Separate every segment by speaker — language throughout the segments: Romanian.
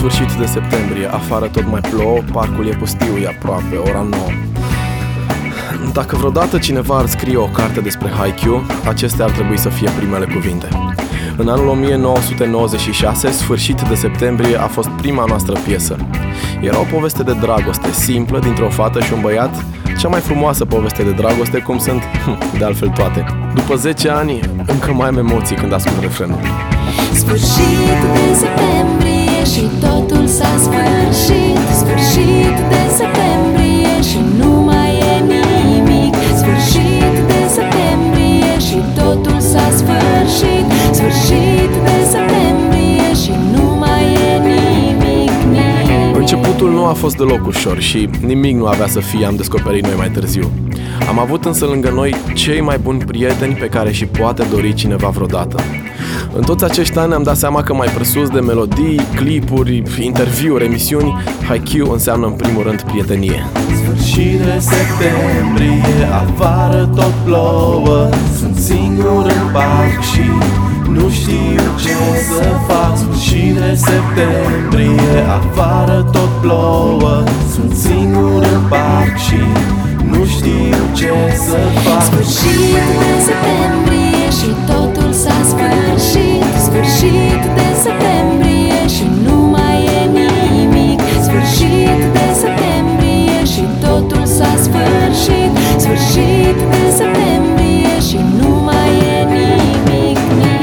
Speaker 1: sfârșit de septembrie, afară tot mai plouă, parcul e pustiu, e aproape ora 9. Dacă vreodată cineva ar scrie o carte despre Haikyuu, acestea ar trebui să fie primele cuvinte. În anul 1996, sfârșit de septembrie, a fost prima noastră piesă. Era o poveste de dragoste simplă dintre o fată și un băiat, cea mai frumoasă poveste de dragoste, cum sunt, de altfel, toate. După 10 ani, încă mai am emoții când ascult refrenul.
Speaker 2: Sfârșit de septembrie și totul s-a sfârșit. Sfârșit de septembrie și nu mai e nimic. Sfârșit de septembrie și totul s-a sfârșit. Sfârșit de septembrie și nu mai e nimic.
Speaker 1: Începutul nu a fost deloc ușor și nimic nu avea să fie, am descoperit noi mai târziu. Am avut însă lângă noi cei mai buni prieteni pe care și poate dori cineva vreodată. În toți acești ani am dat seama că mai presus de melodii, clipuri, interviuri, emisiuni, Haikyuu înseamnă în primul rând prietenie.
Speaker 3: Sfârșit de septembrie, afară tot plouă. Sunt singur în parc și nu știu ce să fac. Sfârșit de septembrie, afară tot plouă. Sunt singur în parc și nu știu ce să fac.
Speaker 2: Sfârșit de septembrie și totul s-a sfârșit. Sfârșit de septembrie și nu mai e nimic. Sfârșit de septembrie și totul s-a sfârșit. Sfârșit de septembrie și nu mai e nimic.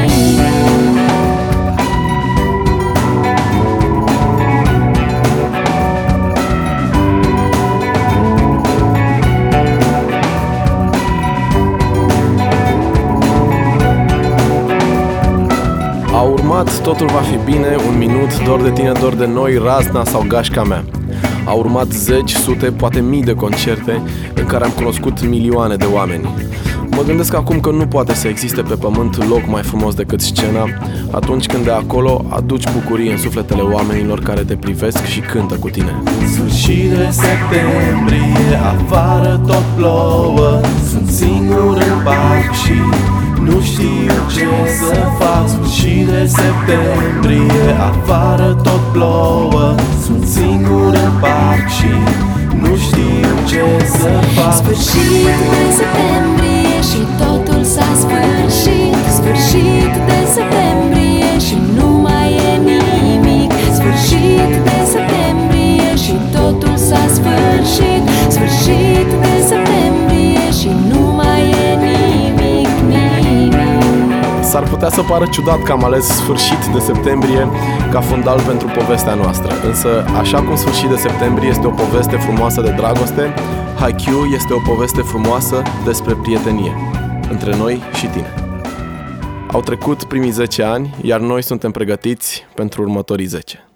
Speaker 1: A urmat Totul va fi bine, Un minut, Dor de tine, dor de noi, Razna sau Gașca mea. A urmat zeci, sute, poate mii de concerte în care am cunoscut milioane de oameni. Mă gândesc acum că nu poate să existe pe pământ loc mai frumos decât scena, atunci când de acolo aduci bucurie în sufletele oamenilor care te privesc și cântă cu tine.
Speaker 3: Sfârșit de septembrie, afară tot plouă. Sunt singur în parc și nu știu ce să fac. Sfârșit de septembrie, afară tot plouă. Sunt singur în parc și nu știu ce să fac.
Speaker 2: Sfârșit de septembrie și totul s-a sfârșit. Sfârșit de septembrie și nu mai e nimic. Sfârșit de septembrie și totul s-a sfârșit. Sfârșit de septembrie și nu mai e nimic.
Speaker 1: S-ar putea să pară ciudat că am ales sfârșit de septembrie ca fundal pentru povestea noastră, însă așa cum sfârșit de septembrie este o poveste frumoasă de dragoste, Haikyuu este o poveste frumoasă despre prietenie între noi și tine. Au trecut primii 10 ani, iar noi suntem pregătiți pentru următorii 10.